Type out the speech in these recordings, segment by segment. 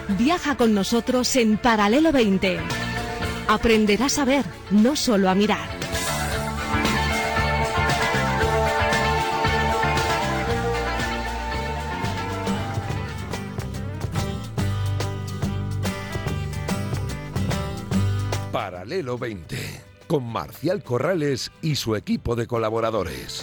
Viaja con nosotros en Paralelo 20. Aprenderás a ver, no solo a mirar. Paralelo 20, con Marcial Corrales y su equipo de colaboradores.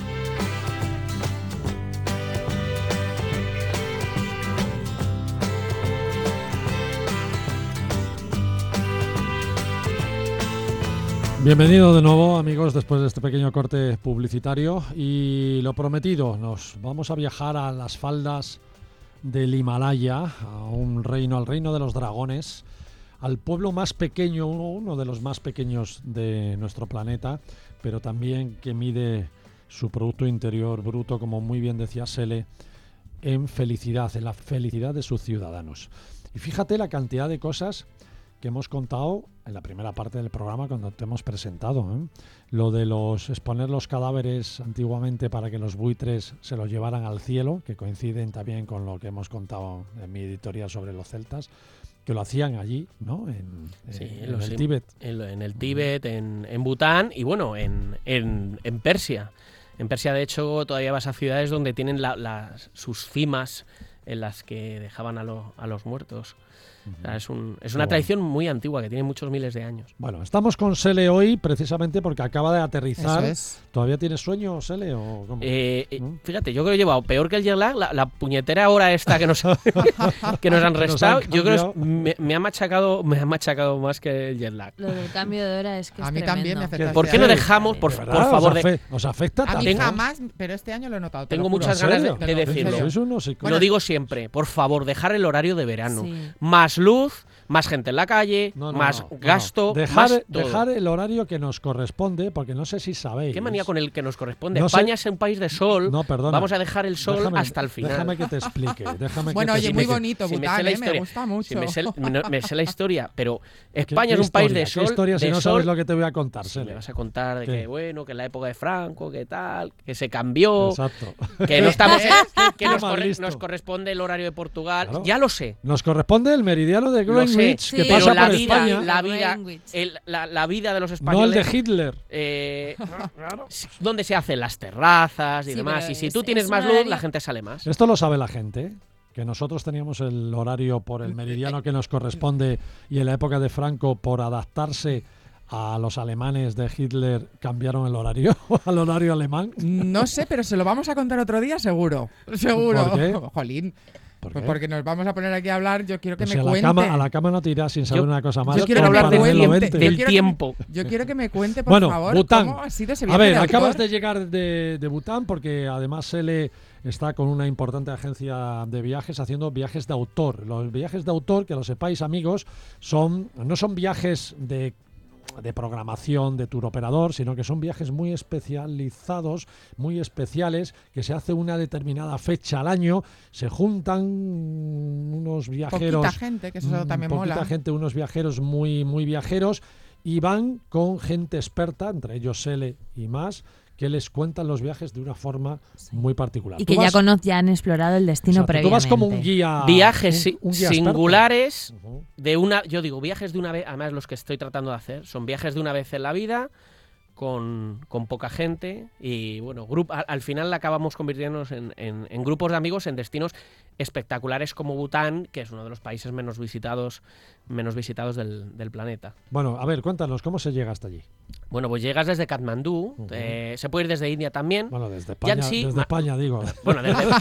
Bienvenido de nuevo, amigos, después de este pequeño corte publicitario. Y lo prometido, nos vamos a viajar a las faldas del Himalaya, al reino de los dragones, al pueblo más pequeño, uno de los más pequeños de nuestro planeta, pero también que mide su Producto Interior Bruto, como muy bien decía Sele, en felicidad, en la felicidad de sus ciudadanos. Y fíjate la cantidad de cosas que hemos contado en la primera parte del programa cuando te hemos presentado, ¿eh? Lo de exponer los cadáveres antiguamente para que los buitres se los llevaran al cielo, que coinciden también con lo que hemos contado en mi editorial sobre los celtas, que lo hacían allí, ¿no? En el Tíbet. En el Tíbet, en Bután y bueno, en Persia. En Persia, de hecho, todavía vas a ciudades donde tienen sus cimas en las que dejaban a los muertos. O sea, es una tradición muy antigua que tiene muchos miles de años. Bueno, estamos con Sele hoy precisamente porque acaba de aterrizar. Eso es. ¿Todavía tienes sueño, Sele? ¿O cómo? Fíjate, yo creo que he llevado peor que el jet lag, la puñetera hora esta que nos han restado. Yo creo que me ha machacado más que el jet lag. Lo del cambio de hora es que A es mí tremendo. también me afecta. ¿Por qué no dejamos, por favor, ¿Os afecta A tanto? mí jamás, pero este año lo he notado. Tengo muchas ganas de decirlo. Sois unos psicólogos. Lo digo siempre, por favor, dejar el horario de verano. Sí. Más luz, más gente en la calle, más gasto, más todo. Dejar el horario que nos corresponde, porque no sé si sabéis. ¿Qué manía con el que nos corresponde? No sé. España es un país de sol. No, perdona. Vamos a dejar el sol hasta el final. Déjame que te explique. Bueno, oye, muy explique. bonito Si me Bután, sé la me historia. gusta mucho. Si me sé la historia, pero ¿Qué España es un país de historia? sol. ¿Qué historia si de no sol? sabes lo que te voy a contar, Sí, Sele? me vas a contar de ¿Qué? que, bueno, que en la época de Franco, que tal, que se cambió, Exacto. que no estamos que Más listo. nos corresponde el horario de Portugal. Claro. Ya lo sé. Nos corresponde el meridiano de Lo sé, Greenwich, que sí, pasa pero por España. Greenwich. La vida de los No el españoles. de Hitler. Donde se hacen las terrazas y Sí, demás. pero Y si es- tú tienes es más un luz, horario- la gente sale más. Esto lo sabe la gente, que nosotros teníamos el horario por el meridiano que nos corresponde y en la época de Franco, por adaptarse a los alemanes de Hitler, cambiaron el horario al horario alemán. No sé, pero se lo vamos a contar otro día, seguro. Seguro. ¿Por qué? Jolín. ¿Por Pues qué? porque nos vamos a poner aquí a hablar. Yo quiero que Pues me a la cuente. cama no te irás sin saber Yo- una cosa más. yo quiero por hablar de Paralelo tiempo, 20. de- Del quiero que- tiempo. Yo quiero que me cuente, por Bueno, favor, Bután. cómo ha sido ese A viaje ver, de autor. acabas de llegar de Bután porque además Sele está con una importante agencia de viajes haciendo viajes de autor. Los viajes de autor, que lo sepáis, amigos, no son viajes de programación de tour operador, sino que son viajes muy especializados, muy especiales, que se hace una determinada fecha al año, se juntan unos viajeros, Poquita gente, que eso también poquita mola. gente, unos viajeros muy viajeros, y van con gente experta, entre ellos Sele y más, que les cuentan los viajes de una forma muy particular. Y Tú que ya vas- ya han explorado el destino Exacto, previamente. tú vas como un guía. Viajes un guía experto. singulares Ujú. yo digo, viajes de una vez, además los que estoy tratando de hacer, son viajes de una vez en la vida, con poca gente y bueno, al final acabamos convirtiéndonos en grupos de amigos en destinos espectaculares como Bután, que es uno de los países menos visitados del planeta. Bueno, a ver, cuéntanos, ¿cómo se llega hasta allí? Bueno, pues llegas desde Katmandú, Ujú. Se puede ir desde India también. Bueno, desde España, Yansi, desde España digo. Bueno,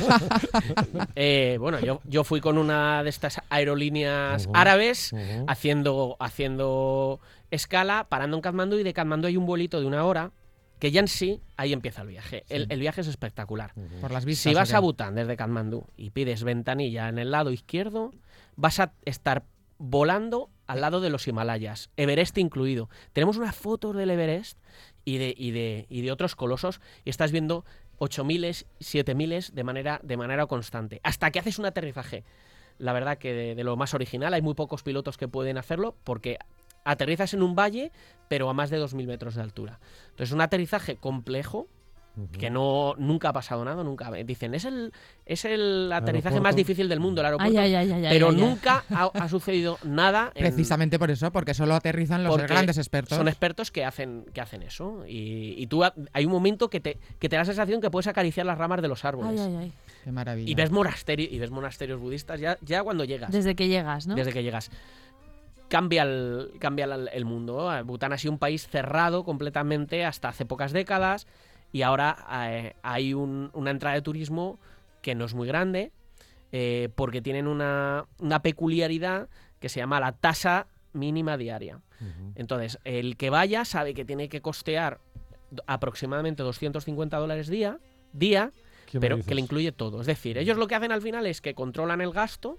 bueno, yo fui con una de estas aerolíneas Ujú. árabes Ujú. haciendo escala, parando en Katmandú, y de Katmandú hay un vuelito de 1 hora que ya en sí, ahí empieza el viaje. El viaje es espectacular. Por las vistas. Si vas ¿o qué? a Bután desde Katmandú y pides ventanilla en el lado izquierdo, vas a estar volando al lado de los Himalayas, Everest incluido. Tenemos unas fotos del Everest y de otros colosos y estás viendo 8.000, 7.000 de manera constante, hasta que haces un aterrizaje. La verdad que de lo más original, hay muy pocos pilotos que pueden hacerlo porque aterrizas en un valle, pero a más de 2.000 metros de altura. Entonces, un aterrizaje complejo, que nunca ha pasado nada, nunca. Dicen, es el aterrizaje más difícil del mundo, el aeropuerto, pero nunca ha sucedido nada. Precisamente por eso, porque solo aterrizan los grandes expertos. Son expertos que hacen eso. Y tú hay un momento que te da la sensación que puedes acariciar las ramas de los árboles. Qué maravilla. Y ves monasterios budistas ya cuando llegas. Desde que llegas, ¿no? Desde que llegas. Cambia el mundo. Bután ha sido un país cerrado completamente hasta hace pocas décadas. Y ahora hay una entrada de turismo que no es muy grande, porque tienen una peculiaridad que se llama la tasa mínima diaria. Entonces, el que vaya sabe que tiene que costear aproximadamente $250 día, pero que le incluye todo. Es decir, ellos lo que hacen al final es que controlan el gasto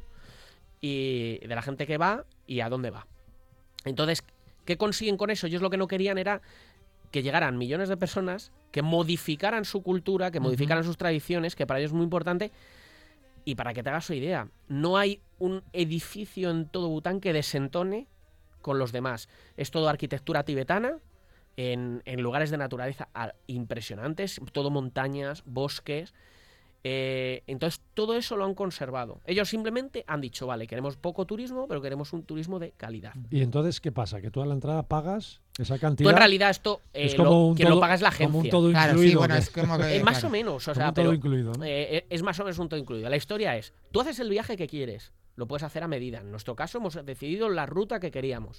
y de la gente que va y a dónde va. Entonces, ¿qué consiguen con eso? Ellos lo que no querían era que llegaran millones de personas que modificaran su cultura, que modificaran sus tradiciones, que para ellos es muy importante. Y para que te hagas una idea, no hay un edificio en todo Bután que desentone con los demás. Es todo arquitectura tibetana, en lugares de naturaleza impresionantes, todo montañas, bosques. Entonces todo eso lo han conservado. Ellos simplemente han dicho, vale, queremos poco turismo, pero queremos un turismo de calidad. ¿Y entonces qué pasa? ¿Que tú a la entrada pagas esa cantidad? Tú en realidad esto es como quien lo paga es la agencia. Como un todo claro, incluido. sí, bueno, es como que, más o menos, o sea, un todo incluido, ¿no? Es más o menos un todo incluido. La historia es, tú haces el viaje que quieres, lo puedes hacer a medida. En nuestro caso hemos decidido la ruta que queríamos.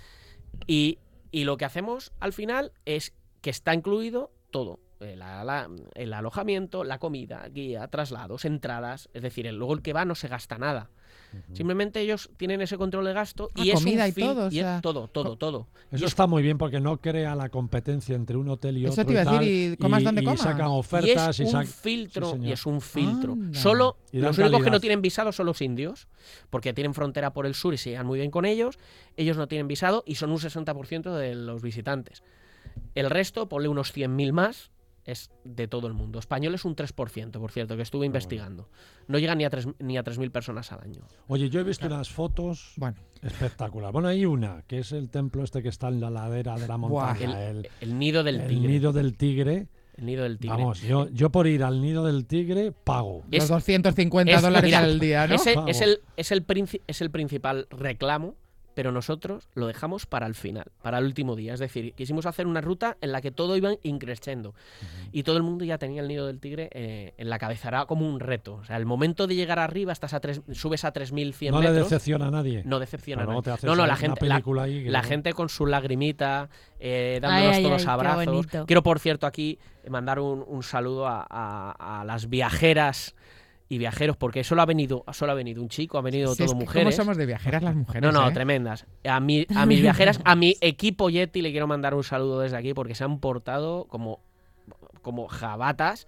Y lo que hacemos al final es que está incluido todo. El alojamiento, la comida, guía, traslados, entradas. Es decir, luego el que va no se gasta nada. Simplemente ellos tienen ese control de gasto y es comida un y todo, o y es sea, todo. Eso está muy bien porque no crea la competencia entre un hotel y eso otro. te iba a decir, y comas donde comas. Y sacan ofertas. Y es un filtro. Anda. Solo Y dan los únicos que calidad. no tienen visado son los indios, porque tienen frontera por el sur y se llevan muy bien con ellos. Ellos no tienen visado y son un 60% de los visitantes. El resto, ponle unos 100.000 más, es de todo el mundo. Español es un 3%, por cierto, que estuve investigando. No llegan ni a 3.000 personas al año. Oye, yo he visto unas fotos espectaculares. Bueno, hay una, que es el templo este que está en la ladera de la montaña. El nido del tigre. El nido del tigre. El nido del tigre. Vamos, yo por ir al nido del tigre pago. Los $250 mira, al día, ¿no? Es el principal reclamo, pero nosotros lo dejamos para el final, para el último día. Es decir, quisimos hacer una ruta en la que todo iba increciendo y todo el mundo ya tenía el nido del tigre en la cabeza. Era como un reto. O sea, el momento de llegar arriba, subes a 3.100 metros. No le decepciona a nadie. No decepciona a Claro, nadie. te haces No, una la gente, película ahí que la no- gente con su lagrimita, dándonos todos qué abrazos. bonito. Quiero, por cierto, aquí mandar un saludo a las viajeras y viajeros, porque solo ha venido un chico, ha venido Si es todo que mujeres. ¿Cómo somos de viajeras las mujeres? No, ¿eh? tremendas. A mis viajeras, a mi equipo Yeti le quiero mandar un saludo desde aquí porque se han portado como jabatas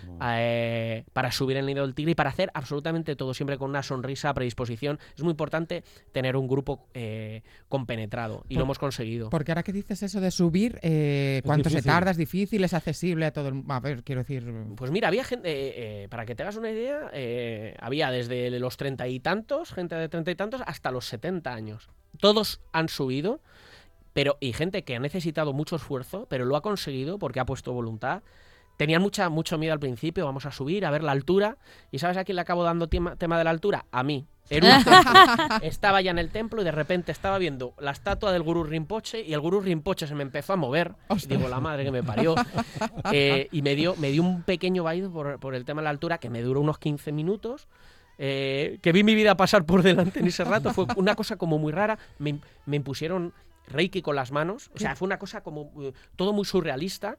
para subir el nido del tigre y para hacer absolutamente todo, siempre con una sonrisa a predisposición. Es muy importante tener un grupo compenetrado y lo hemos conseguido. Porque ahora que dices eso de subir, ¿cuánto se difícil. tarda? ¿Es difícil? ¿Es accesible a todo el mundo? A ver, quiero decir... Pues mira, había gente, para que te hagas una idea, había desde los 30 y tantos, gente de 30 y tantos, hasta los 70 años. Todos han subido, y gente que ha necesitado mucho esfuerzo, pero lo ha conseguido porque ha puesto voluntad. Tenían mucho miedo al principio, vamos a subir, a ver la altura. ¿Y sabes a quién le acabo dando tema de la altura? A mí. Estaba ya en el templo y de repente estaba viendo la estatua del Gurú Rinpoche y el Gurú Rinpoche se me empezó a mover. Digo, la madre que me parió. Y me dio un pequeño baile por el tema de la altura que me duró unos 15 minutos. Que vi mi vida pasar por delante en ese rato. Fue una cosa como muy rara. Me impusieron reiki con las manos. O sea, fue una cosa como todo muy surrealista.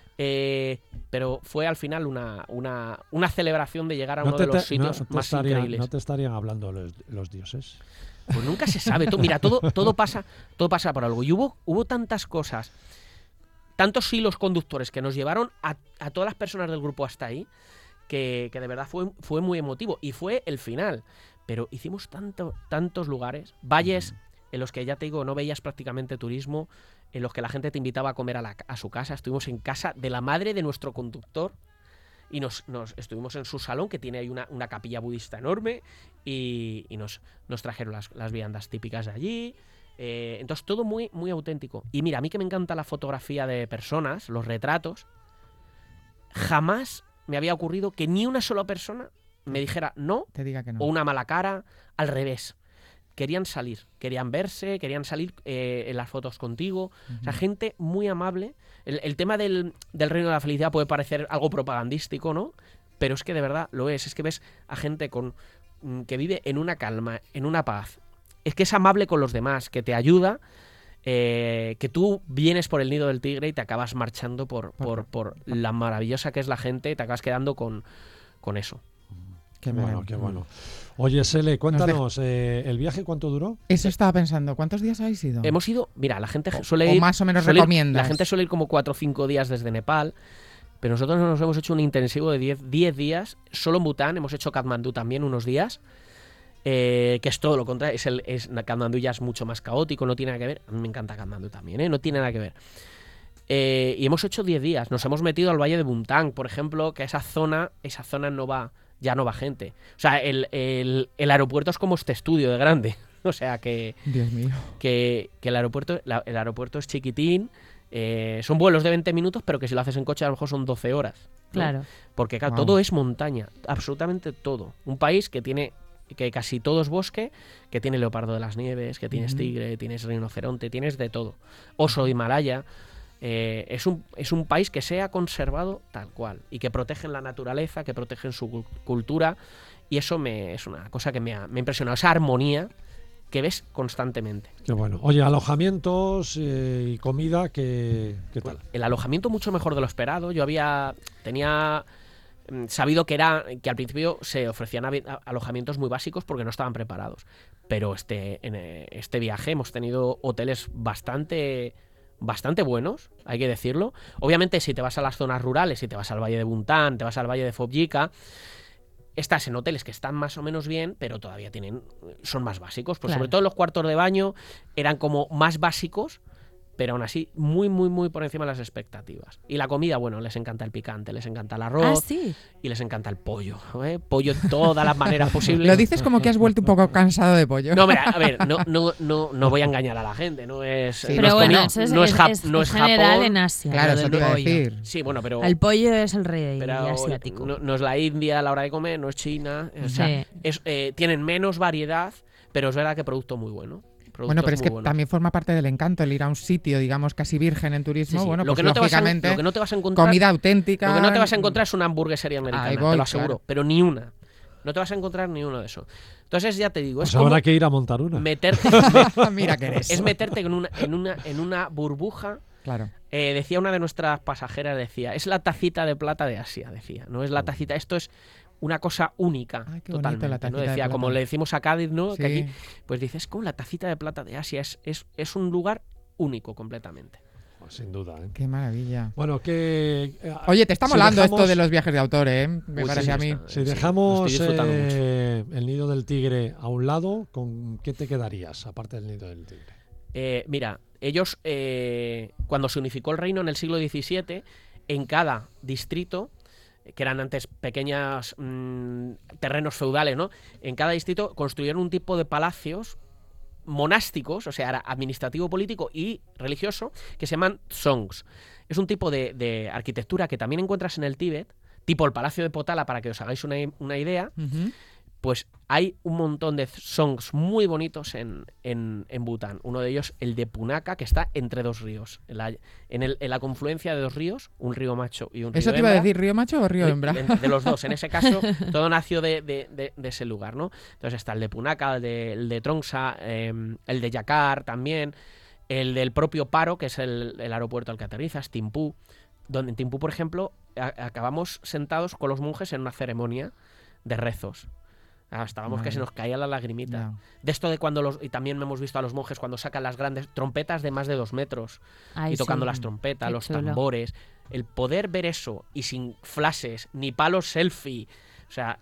Pero fue al final una celebración de llegar a uno de los sitios más increíbles. ¿No te estarían hablando los dioses? Pues nunca se sabe. Mira, todo pasa por algo. Y hubo tantas cosas, tantos hilos conductores que nos llevaron a todas las personas del grupo hasta ahí, que de verdad fue muy emotivo. Y fue el final. Pero hicimos tantos lugares, valles en los que, ya te digo, no veías prácticamente turismo, en los que la gente te invitaba a comer a su casa. Estuvimos en casa de la madre de nuestro conductor y nos estuvimos en su salón, que tiene ahí una capilla budista enorme, y nos trajeron las viandas típicas de allí. Entonces todo muy, muy auténtico. Y mira, a mí que me encanta la fotografía de personas, los retratos, jamás me había ocurrido que ni una sola persona me dijera no Te diga que no. o una mala cara, al revés. Querían salir, querían verse, querían salir en las fotos contigo. O sea, gente muy amable. El tema del reino de la felicidad puede parecer algo propagandístico, ¿no? Pero es que de verdad lo es. Es que ves a gente que vive en una calma, en una paz. Es que es amable con los demás, que te ayuda, que tú vienes por el nido del tigre y te acabas marchando por la maravillosa que es la gente y te acabas quedando con eso. Qué Bueno, qué bueno. Oye, Sele, cuéntanos, ¿el viaje cuánto duró? Eso estaba pensando. ¿Cuántos días habéis ido? Hemos ido, mira, la gente suele o ir... más o menos suele ir- recomiendas. La gente suele ir como 4 o 5 días desde Nepal, pero nosotros nos hemos hecho un intensivo de 10 días, solo en Bután, hemos hecho Katmandú también unos días, que es todo lo contrario, Katmandú ya es mucho más caótico, no tiene nada que ver, a mí me encanta Katmandú también, no tiene nada que ver. Y hemos hecho 10 días, nos hemos metido al Valle de Bután, por ejemplo, que esa zona ya no va gente. O sea, el aeropuerto es como este estudio de grande. O sea que Dios mío. el aeropuerto es chiquitín. Son vuelos de 20 minutos, pero que si lo haces en coche a lo mejor son 12 horas. ¿no? Claro. Porque claro, Wow. todo es montaña, absolutamente todo. Un país que casi todo es bosque, que tiene leopardo de las nieves, que tienes tigre, tienes rinoceronte, tienes de todo. Oso Himalaya. Es un país que se ha conservado tal cual y que protegen la naturaleza, que protegen su cultura, y eso es una cosa que me ha impresionado, esa armonía que ves constantemente. Qué bueno. Oye, alojamientos y comida, ¿qué tal? Bueno, el alojamiento mucho mejor de lo esperado. Yo tenía sabido que al principio se ofrecían alojamientos muy básicos porque no estaban preparados, pero en este viaje hemos tenido hoteles bastante buenos, hay que decirlo. Obviamente, si te vas a las zonas rurales, si te vas al Valle de Bután, te vas al Valle de Phobjika, estás en hoteles que están más o menos bien, pero todavía son más básicos. Pues Claro. sobre todo los cuartos de baño eran como más básicos, pero aún así muy, muy, muy por encima de las expectativas. Y la comida, bueno, les encanta el picante, les encanta el arroz Ah, sí. y les encanta el pollo. Pollo de todas las maneras posibles. Lo dices como que has vuelto un poco cansado de pollo. No, mira, a ver, no voy a engañar a la gente, no es... Sí, no Pero es bueno, comi- eso es, no es Jap- es no es general Japón. en Asia. Claro, lo eso del te iba a pollo. decir. Sí, bueno, pero... El pollo es el rey pero asiático. no es la India a la hora de comer, no es China. O sea, Sí. tienen menos variedad, pero es verdad que producto muy bueno. Bueno, pero es muy que buenos. también forma parte del encanto el ir a un sitio, digamos, casi virgen en turismo. Sí, sí. Bueno, Lo pues que no te vas a- lógicamente, lo que no te vas a encontrar, comida auténtica. Lo que no te vas a encontrar es una hamburguesería americana, Ahí te voy, lo aseguro. claro. Pero ni una. No te vas a encontrar ni uno de eso. Entonces ya te digo, Pues es como habrá que ir a montar una. meterte, Mira que eres. es meterte en una burbuja. Claro. Decía una de nuestras pasajeras, es la tacita de plata de Asia, decía. No es la tacita, esto es una cosa única. Ay, qué bonito, totalmente. la ¿no? tacita de Decía, como plata. le decimos a Cádiz, ¿no? Que Sí. aquí, pues dices, como la tacita de plata de Asia es un lugar único completamente. Pues sin duda, ¿eh? Qué maravilla. Bueno, que... Oye, te está si molando dejamos- esto de los viajes de autor, ¿eh? Me Uy, parece sí, a mí. está. Si Sí, lo dejamos estoy disfrutando mucho. el nido del tigre a un lado, ¿con qué te quedarías, aparte del nido del tigre? Mira, ellos, cuando se unificó el reino en el siglo XVII, en cada distrito, que eran antes pequeños terrenos feudales, ¿no? En cada distrito construyeron un tipo de palacios monásticos, o sea, era administrativo, político y religioso, que se llaman dzongs. Es un tipo de arquitectura que también encuentras en el Tíbet, tipo el Palacio de Potala, para que os hagáis una idea. Ujú. Pues hay un montón de songs muy bonitos en Bután. Uno de ellos, el de Punaka, que está entre dos ríos. En la confluencia de dos ríos, un río macho y un río ¿Eso te iba a hembra. decir, río macho o río hembra? De los dos. En ese caso, todo nació de ese lugar, ¿no? Entonces está el de Punaka, el de Trongsa, el de Yakar también, el del propio Paro, que es el aeropuerto al que aterrizas, Thimphu. Donde en Thimphu, por ejemplo, acabamos sentados con los monjes en una ceremonia de rezos. Estábamos que se nos caía la lagrimita. Ya. De esto de cuando y también hemos visto a los monjes cuando sacan las grandes trompetas de más de 2 metros Ay, y tocando sí. las trompetas, Qué los chulo. tambores. El poder ver eso y sin flashes ni palos selfie. O sea,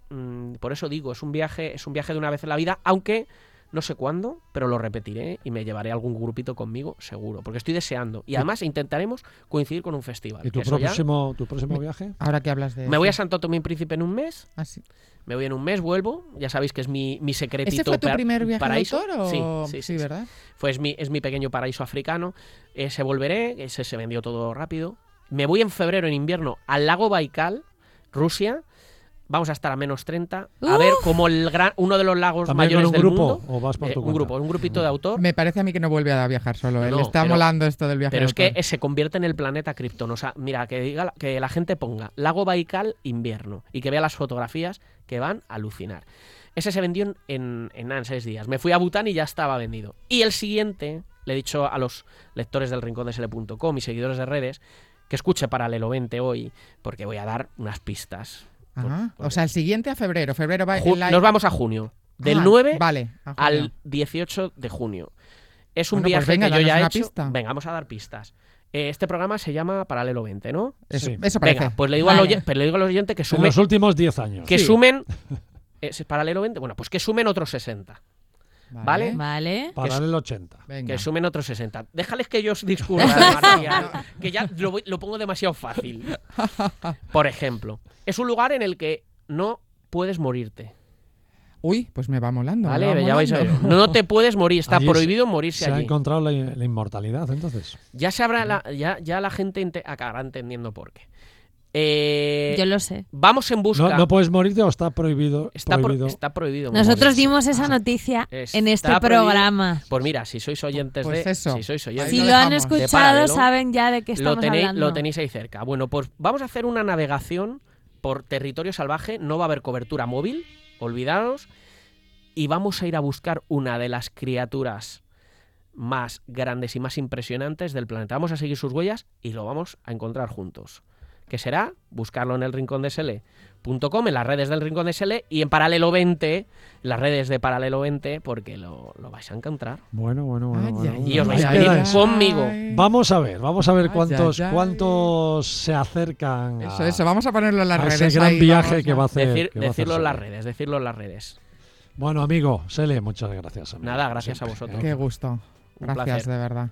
por eso digo, es un viaje de una vez en la vida, aunque no sé cuándo, pero lo repetiré y me llevaré algún grupito conmigo, seguro, porque estoy deseando. Y además intentaremos coincidir con un festival. ¿Y tu que eso ya- próximo viaje? Ahora que hablas de... Me voy a Santo Tomé y Príncipe en un mes. Ah, sí. Me voy en un mes, vuelvo. Ya sabéis que es mi secretito. ¿Este fue tu primer viaje paraíso. de autor o...? Sí, ¿verdad? es mi pequeño paraíso africano. Se volveré, se vendió todo rápido. Me voy en febrero, en invierno, al lago Baikal, Rusia. Vamos a estar a menos 30. A ver como uno de los lagos ¿También mayores con un del grupo mundo. o vas por tu Un cuenta? grupo, un grupito de autor. Me parece a mí que no vuelve a viajar solo. Él No, está pero- molando esto del viaje. Pero de es que autor. se convierte en el planeta Krypton. O sea, mira, que la gente ponga lago Baikal invierno y que vea las fotografías que van a alucinar. Ese se vendió en nada, en 6 días. Me fui a Bután y ya estaba vendido. Y el siguiente, le he dicho a los lectores del rincondesl.com y seguidores de redes que escuche Paralelo 20 hoy, porque voy a dar unas pistas. Ajá. O sea, el siguiente a febrero. Febrero va Nos vamos a junio. Del 9 vale, a junio. al 18 de junio. Es un Bueno, pues viaje venga, que yo danos ya he una hecho. pista. Venga, vamos a dar pistas. Este programa se llama Paralelo 20, ¿no? Eso, Sí. eso parece. Venga, pues le digo, Vale. pero le digo al oyente que En sume, los últimos 10 años. que Sí. sumen. ¿Es Paralelo 20? Bueno, pues que sumen otros 60. ¿Vale? Vale. Paralelo 80. Venga. Que sumen otros 60. Déjales que yo os discurra, Marcial, que ya lo pongo demasiado fácil. Por ejemplo, es un lugar en el que no puedes morirte. Uy, pues me va molando. me ¿Vale? va Ya vais a ver. molando. No te puedes morir, está Allí prohibido morirse Se ha allí. encontrado la inmortalidad, entonces. Ya sabrá ya la gente acabará entendiendo por qué. Yo lo sé. Vamos en busca. No puedes morirte o está prohibido. Está prohibido. está prohibido. Nosotros morirse. dimos esa noticia Está en este prohibido. programa. Pues mira, si sois oyentes Pues de. eso. Si sois Ahí oyentes Si lo lo han dejamos. De escuchado, Paralelo, saben ya de qué estamos hablando. lo tenéis ahí cerca. Bueno, pues vamos a hacer una navegación por territorio salvaje. No va a haber cobertura móvil, olvidaros. Y vamos a ir a buscar una de las criaturas más grandes y más impresionantes del planeta. Vamos a seguir sus huellas y lo vamos a encontrar juntos. ¿Qué será? Buscarlo en el rincondesl.com, en las redes del Rincón de SL y en Paralelo 20, en las redes de Paralelo 20, porque lo vais a encontrar. Bueno. Ay, bueno. ay, Y os vais Ahí a queda venir eso. conmigo. Vamos a ver Ay, cuántos, ay, ay. cuántos se acercan a, Eso, vamos a ponerlo en las a redes. ese gran ahí, viaje vamos que va a hacer. que va a hacer Decirlo en las Sele. redes, decirlo en las redes. Bueno, amigo, Sele, muchas gracias. Amigo, Nada, gracias siempre, a vosotros. Qué gusto. Un Gracias, placer. de verdad.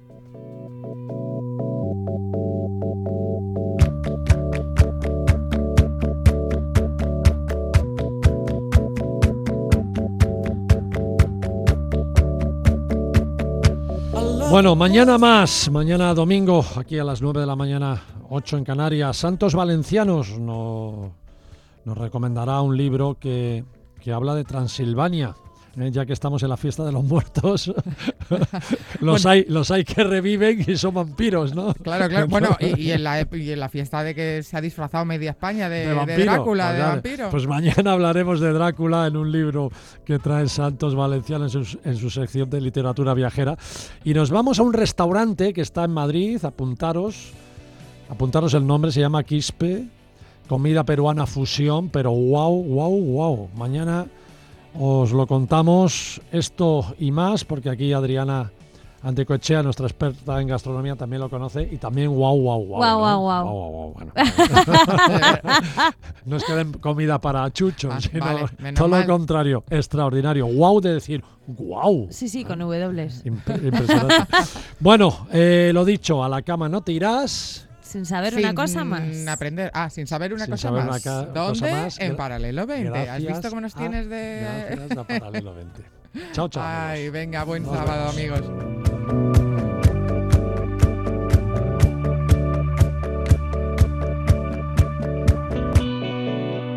Bueno, mañana más, mañana domingo, aquí a las 9 de la mañana, 8 en Canarias. Santos Valencianos nos recomendará un libro que habla de Transilvania. Ya que estamos en la fiesta de los muertos, los hay que reviven y son vampiros, ¿no? Claro, claro. Bueno, y en la fiesta de que se ha disfrazado media España de vampiro. Drácula, Pues de dale. vampiro. Pues mañana hablaremos de Drácula en un libro que trae Santos Valenciano en su sección de literatura viajera. Y nos vamos a un restaurante que está en Madrid, apuntaros el nombre, se llama Quispe, comida peruana fusión, pero wow. Mañana os lo contamos esto y más, porque aquí Adriana Antecoechea, nuestra experta en gastronomía, también lo conoce y también wow. Bueno. No es que den comida para chuchos, Ah, sino vale, menos todo lo mal. contrario, extraordinario. Wow de decir wow. Sí, con W. Impresionante. Bueno, lo dicho, a la cama no te irás. Sin saber Sin una cosa más. aprender. Sin saber una Sin cosa saber más. una ¿Dónde? cosa más. En Paralelo 20. ¿Has Gracias visto cómo nos a- tienes de...? Gracias a Paralelo 20. Chao. Ay, amigos. venga, buen Nos sábado, vemos. amigos.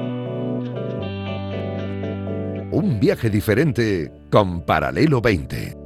Un viaje diferente con Paralelo 20.